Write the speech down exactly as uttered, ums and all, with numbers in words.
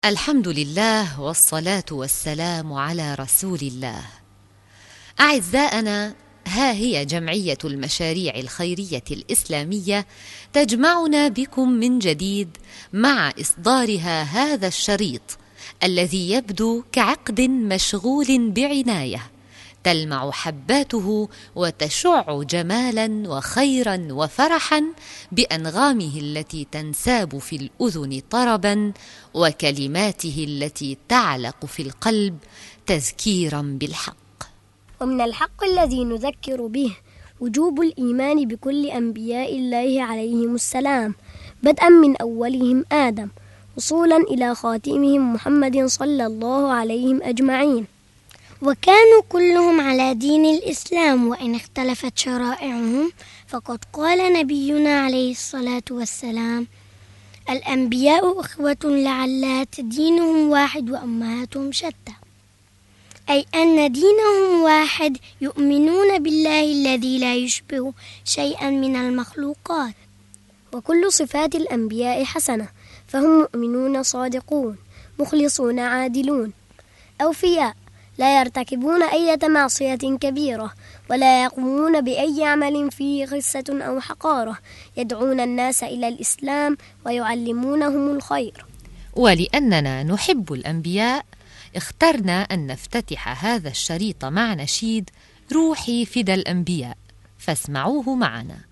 الحمد لله والصلاة والسلام على رسول الله. أعزائنا، ها هي جمعية المشاريع الخيرية الإسلامية تجمعنا بكم من جديد مع إصدارها هذا الشريط الذي يبدو كعقد مشغول بعناية تلمع حباته وتشع جمالا وخيرا وفرحا بأنغامه التي تنساب في الأذن طربا وكلماته التي تعلق في القلب تذكيرا بالحق. ومن الحق الذي نذكر به وجوب الإيمان بكل أنبياء الله عليهم السلام، بدءا من أولهم آدم وصولا إلى خاتمهم محمد صلى الله عليهم أجمعين. وكانوا كلهم على دين الإسلام، وإن اختلفت شرائعهم فقد قال نبينا عليه الصلاة والسلام: الأنبياء إخوة لعلات دينهم واحد وأمهاتهم شتى، أي أن دينهم واحد، يؤمنون بالله الذي لا يشبه شيئا من المخلوقات. وكل صفات الأنبياء حسنة، فهم مؤمنون صادقون مخلصون عادلون أوفياء، لا يرتكبون أي معصية كبيرة ولا يقومون بأي عمل فيه خسة أو حقارة، يدعون الناس إلى الإسلام ويعلمونهم الخير. ولأننا نحب الأنبياء اخترنا أن نفتتح هذا الشريط مع نشيد روحي فدى الأنبياء، فاسمعوه معنا.